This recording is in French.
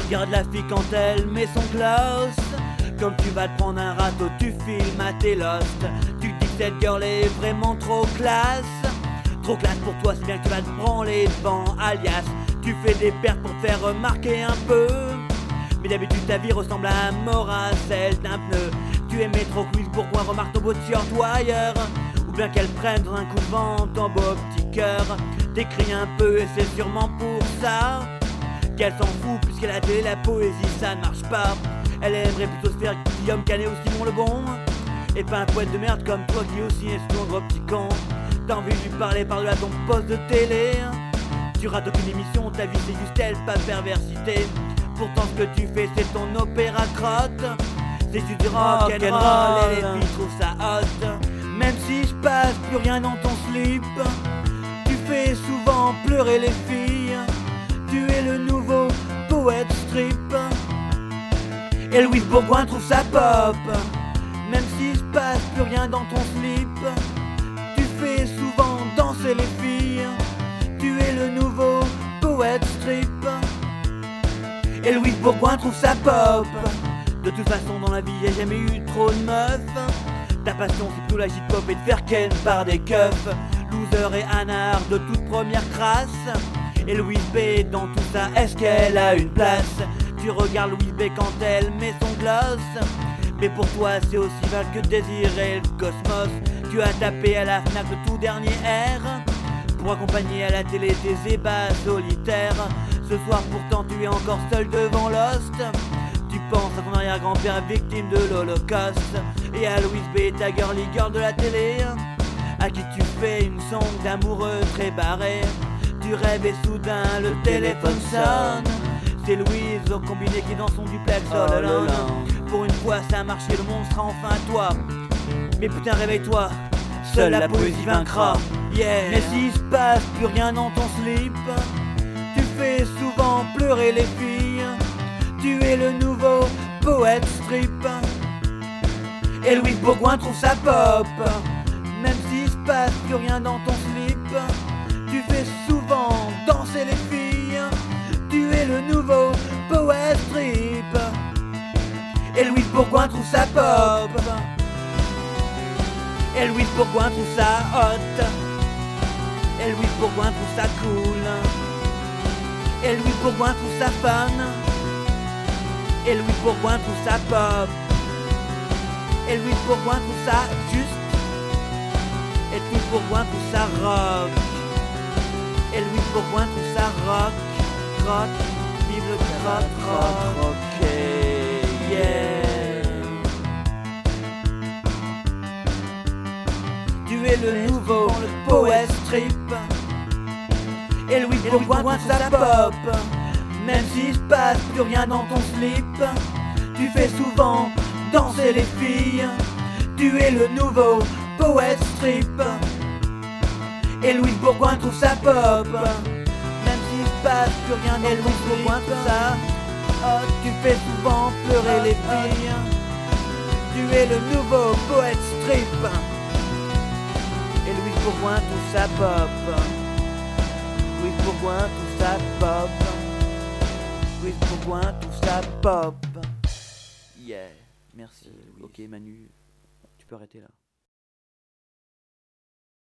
Regarde la fille quand elle met son gloss. Comme tu vas te prendre un râteau, tu filmes à tes lost. Tu dis que cette girl est vraiment trop classe. Trop classe pour toi, c'est bien que tu vas te branler devant, alias tu fais des pertes pour te faire remarquer un peu. Mais d'habitude ta vie ressemble à un mort à celle d'un pneu. Tu aimais trop quiz, pourquoi remarque ton beau t-shirt ou ailleurs. Ou bien qu'elle prenne dans un coup de vent ton beau petit cœur. T'écris un peu et c'est sûrement pour ça qu'elle s'en fout, puisqu'elle a télé la poésie ça ne marche pas. Elle aimerait plutôt se faire Guillaume Canet ou Simon Le Bon, et pas un poète de merde comme toi qui aussi est ce gros petit con. T'as envie de lui parler par-delà ton poste de télé. Tu rates aucune émission, ta vie c'est juste elle, pas de perversité. Pourtant ce que tu fais c'est ton opéra crotte. C'est juste du rock'n'roll et les filles trouvent ça hot. Même si je passe plus rien dans ton slip, tu fais souvent pleurer les filles. Tu es le nouveau poète strip. Et Louise Bourgoin trouve ça pop. Même si je passe plus rien dans ton slip, tu fais souvent danser les filles. Tu es le nouveau poète strip. Et Louise Bourgoin trouve ça pop. De toute façon dans la vie y'a jamais eu trop de meufs. Ta passion c'est plutôt la J-pop et de faire ken par des keufs. Loser et anard de toute première crasse. Et Louise B dans tout ça, est-ce qu'elle a une place? Tu regardes Louise B quand elle met son gloss. Mais pour toi c'est aussi vague que désirer le cosmos. Tu as tapé à la Fnac le tout dernier R pour accompagner à la télé tes ébats solitaires. Ce soir pourtant tu es encore seul devant Lost. Tu penses à ton arrière-grand-père victime de l'Holocauste. Et à Louise B, ta girly girl de la télé, à qui tu fais une sonde d'amoureux très barré. Tu rêves et soudain le téléphone sonne. C'est Louise au combiné qui est dans son duplex all alone. Pour une fois ça a marché, le monde sera enfin à toi. Mais putain réveille-toi, seule la poésie vaincra. Yeah. Mais s'il se passe plus rien dans ton slip, tu fais souvent pleurer les filles. Tu es le nouveau poète strip. Et Louise Bourgoin trouve ça pop. Même s'il se passe plus rien dans ton slip, tu fais souvent danser les filles. Tu es le nouveau poète strip. Et Louise Bourgoin trouve ça pop. Et Louise Bourgoin trouve ça hot. Et Louise Bourgoin trouve ça cool. Et Louise Bourgoin trouve ça fun. Et Louise Bourgoin trouve ça pop. Et Louise Bourgoin trouve ça juste. Et Louise Bourgoin trouve ça rock. Et Louise Bourgoin trouve ça rock. Rock, vive le rock, rock, yeah. Tu es le nouveau poète strip. Et Louise Bourgoin trouve ça pop. Même s'il se passe plus rien dans ton slip, tu fais souvent danser les filles. Tu es le nouveau poète strip. Et Louise Bourgoin trouve ça pop. Même s'il se passe plus rien dans ton slip, Bourgoin trouve ça oh, tu fais souvent pleurer les filles. Tu es le nouveau poète strip. Et Louise Bourgoin trouve ça pop. Louise Bourgoin trouve ça pop. Louise Bourgoin, tout ça pop. Yeah, merci. Ok Manu, tu peux arrêter là.